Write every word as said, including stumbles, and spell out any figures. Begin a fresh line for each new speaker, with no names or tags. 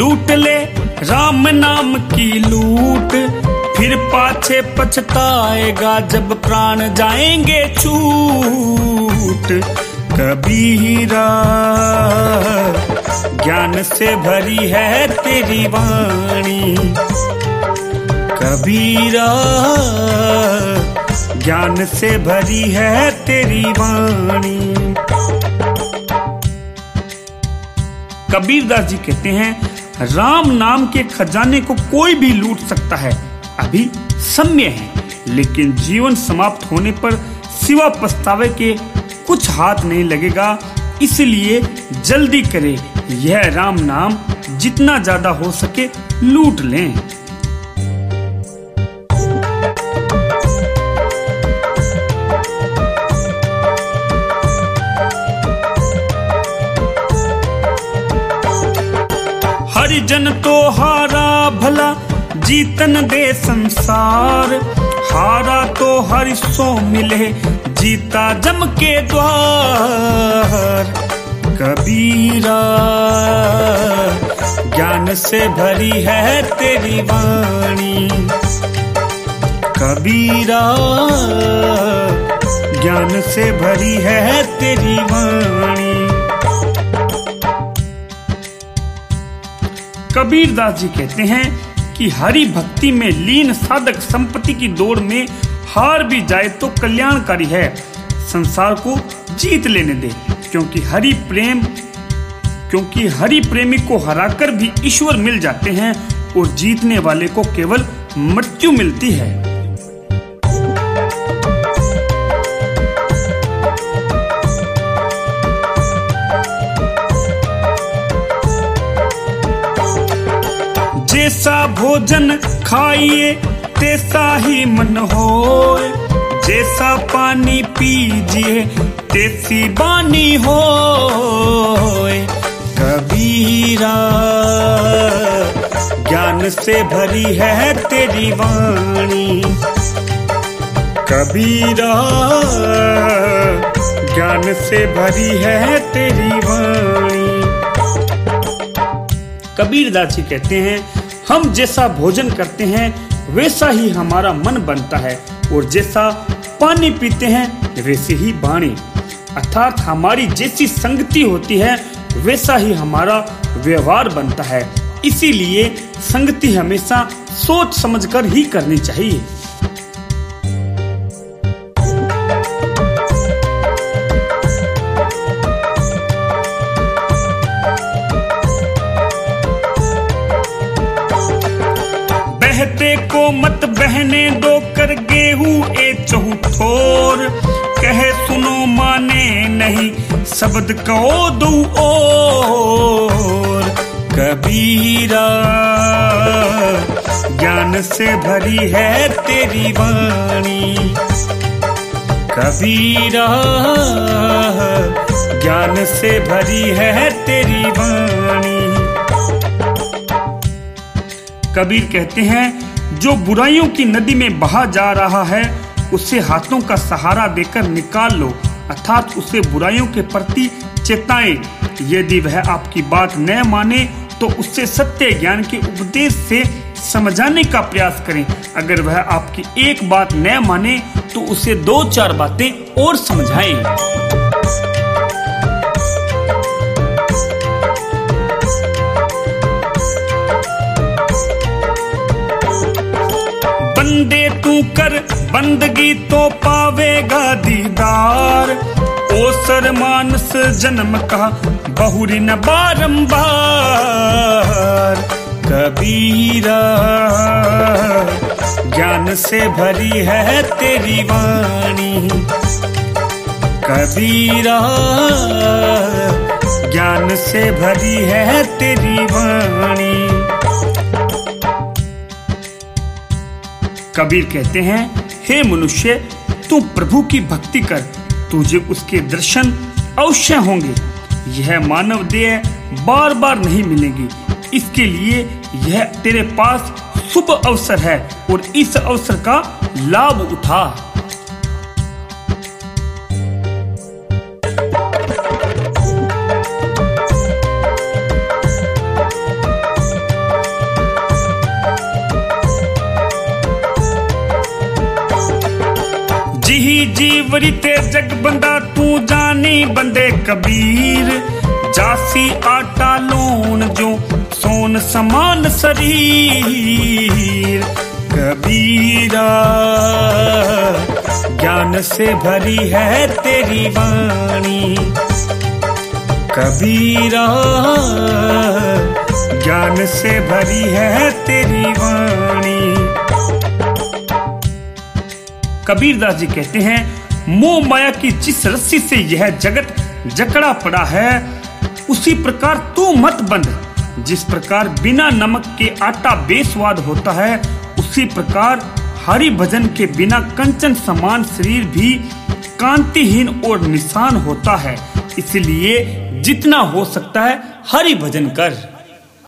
लूट ले राम नाम की लूट, फिर पाछे पछताएगा जब प्राण जाएंगे छूट। कबीरा ज्ञान से भरी है तेरी वाणी, कबीरा ज्ञान से भरी है तेरी वाणी। कबीरदास जी कहते हैं, राम नाम के खजाने को कोई भी लूट सकता है, अभी समय है, लेकिन जीवन समाप्त होने पर सिवा पछतावे के कुछ हाथ नहीं लगेगा। इसलिए जल्दी करें, यह राम नाम जितना ज्यादा हो सके लूट लें। हरिजन तो हारा भला जीतन दे संसार, हारा तो हरि सो मिले जीता जम के द्वार। कबीरा ज्ञान से भरी है तेरी वाणी, कबीरा ज्ञान से भरी है तेरी वाणी। कबीरदास जी कहते हैं कि हरि भक्ति में लीन साधक संपत्ति की दौड़ में हार भी जाए तो कल्याणकारी है, संसार को जीत लेने दे, क्योंकि हरि प्रेम क्योंकि हरि प्रेमी को हराकर भी ईश्वर मिल जाते हैं और जीतने वाले को केवल मृत्यु मिलती है। जैसा भोजन खाइए तैसा ही मन होए, जैसा पानी पीजिए तैसी बानी होए। कबीरा ज्ञान से भरी है तेरी वाणी, कबीरा ज्ञान से भरी है तेरी वाणी। कबीरदास जी कहते हैं, हम जैसा भोजन करते हैं वैसा ही हमारा मन बनता है, और जैसा पानी पीते हैं वैसे ही बाणी, अर्थात हमारी जैसी संगति होती है वैसा ही हमारा व्यवहार बनता है। इसीलिए संगति हमेशा सोच समझकर ही करनी चाहिए। बहते को मत बहने दो कर गेहूं ए चौथोर, कहे सुनो माने नहीं शब्द कहो दो और। कबीरा ज्ञान से भरी है तेरी वाणी, कबीरा ज्ञान से भरी है तेरी वाणी। कबीर कहते हैं, जो बुराइयों की नदी में बहा जा रहा है उसे हाथों का सहारा देकर निकाल लो, अर्थात उसे बुराइयों के प्रति चेताएं। यदि वह आपकी बात न माने तो उससे सत्य ज्ञान के उपदेश से समझाने का प्रयास करें। अगर वह आपकी एक बात न माने तो उसे दो चार बातें और समझाएं। बंदे तू कर बंदगी तो पावेगा दीदार, ओसर मानस जन्म का बहुरी न बारंबार। कबीरा ज्ञान से भरी है तेरी वाणी, कबीरा ज्ञान से भरी है तेरी वाणी। कबीर कहते हैं, हे मनुष्य, तू प्रभु की भक्ति कर, तुझे उसके दर्शन अवश्य होंगे। यह मानव देह बार बार नहीं मिलेगी, इसके लिए यह तेरे पास शुभ अवसर है और इस अवसर का लाभ उठा। जिही जीवरी ते जग बंदा तू जानी बंदे कबीर, जासी आटा लोन जो सोन समान शरीर। कबीरा ज्ञान से भरी है तेरी वाणी, कबीरा ज्ञान से भरी है तेरी वाणी। कबीरदास जी कहते हैं, मोह माया की जिस रस्सी से यह जगत जकड़ा पड़ा है, उसी प्रकार तू मत बंध। जिस प्रकार बिना नमक के आटा बेस्वाद होता है, उसी प्रकार हरि भजन के बिना कंचन समान शरीर भी कांतिहीन और निशान होता है। इसलिए जितना हो सकता है हरि भजन कर।